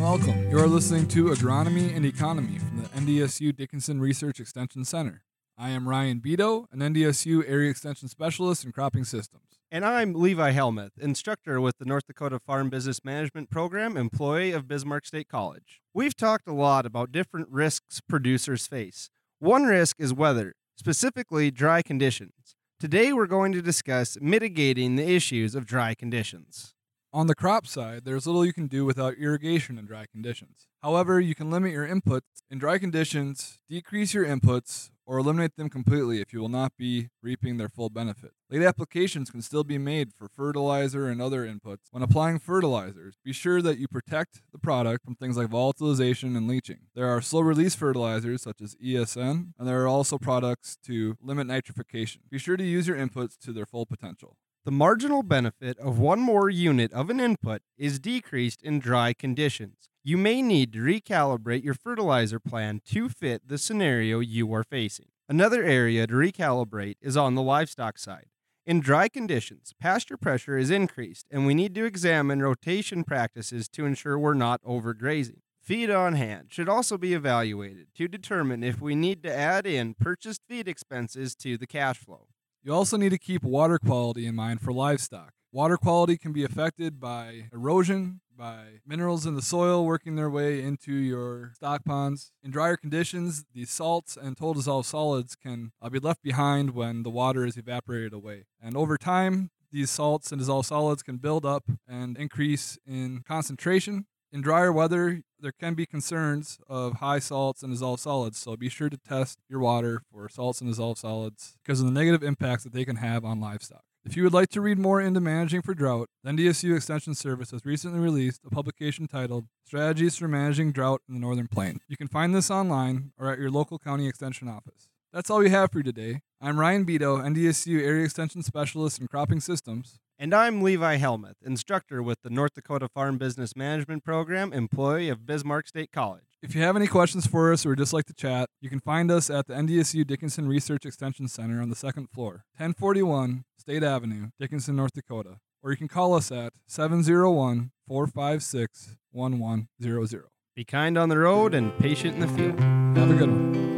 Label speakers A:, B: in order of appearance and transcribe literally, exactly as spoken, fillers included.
A: welcome. You are listening to Agronomy and Economy from the N D S U Dickinson Research Extension Center. I am Ryan Beto, an N D S U Area Extension Specialist in Cropping Systems.
B: And I'm Levi Helmuth, instructor with the North Dakota Farm Business Management Program, employee of Bismarck State College. We've talked a lot about different risks producers face. One risk is weather, specifically dry conditions. Today we're going to discuss mitigating the issues of dry conditions.
A: On the crop side, there's little you can do without irrigation in dry conditions. However, you can limit your inputs in dry conditions, decrease your inputs, or eliminate them completely if you will not be reaping their full benefit. Late applications can still be made for fertilizer and other inputs. When applying fertilizers, be sure that you protect the product from things like volatilization and leaching. There are slow-release fertilizers such as E S N, and there are also products to limit nitrification. Be sure to use your inputs to their full potential.
B: The marginal benefit of one more unit of an input is decreased in dry conditions. You may need to recalibrate your fertilizer plan to fit the scenario you are facing. Another area to recalibrate is on the livestock side. In dry conditions, pasture pressure is increased, and we need to examine rotation practices to ensure we're not overgrazing. Feed on hand should also be evaluated to determine if we need to add in purchased feed expenses to the cash flow.
A: You also need to keep water quality in mind for livestock. Water quality can be affected by erosion, by minerals in the soil working their way into your stock ponds. In drier conditions, the salts and total dissolved solids can uh, be left behind when the water is evaporated away. And over time, these salts and dissolved solids can build up and increase in concentration. In drier weather, there can be concerns of high salts and dissolved solids, so be sure to test your water for salts and dissolved solids because of the negative impacts that they can have on livestock. If you would like to read more into managing for drought, the N D S U Extension Service has recently released a publication titled Strategies for Managing Drought in the Northern Plain. You can find this online or at your local county extension office. That's all we have for you today. I'm Ryan Beto, N D S U Area Extension Specialist in Cropping Systems.
B: And I'm Levi Helmuth, instructor with the North Dakota Farm Business Management Program, employee of Bismarck State College.
A: If you have any questions for us or would just like to chat, you can find us at the N D S U Dickinson Research Extension Center on the second floor, ten forty-one State Avenue, Dickinson, North Dakota. Or you can call us at seven oh one, four five six, one one zero zero.
B: Be kind on the road and patient in the field.
A: Have a good one.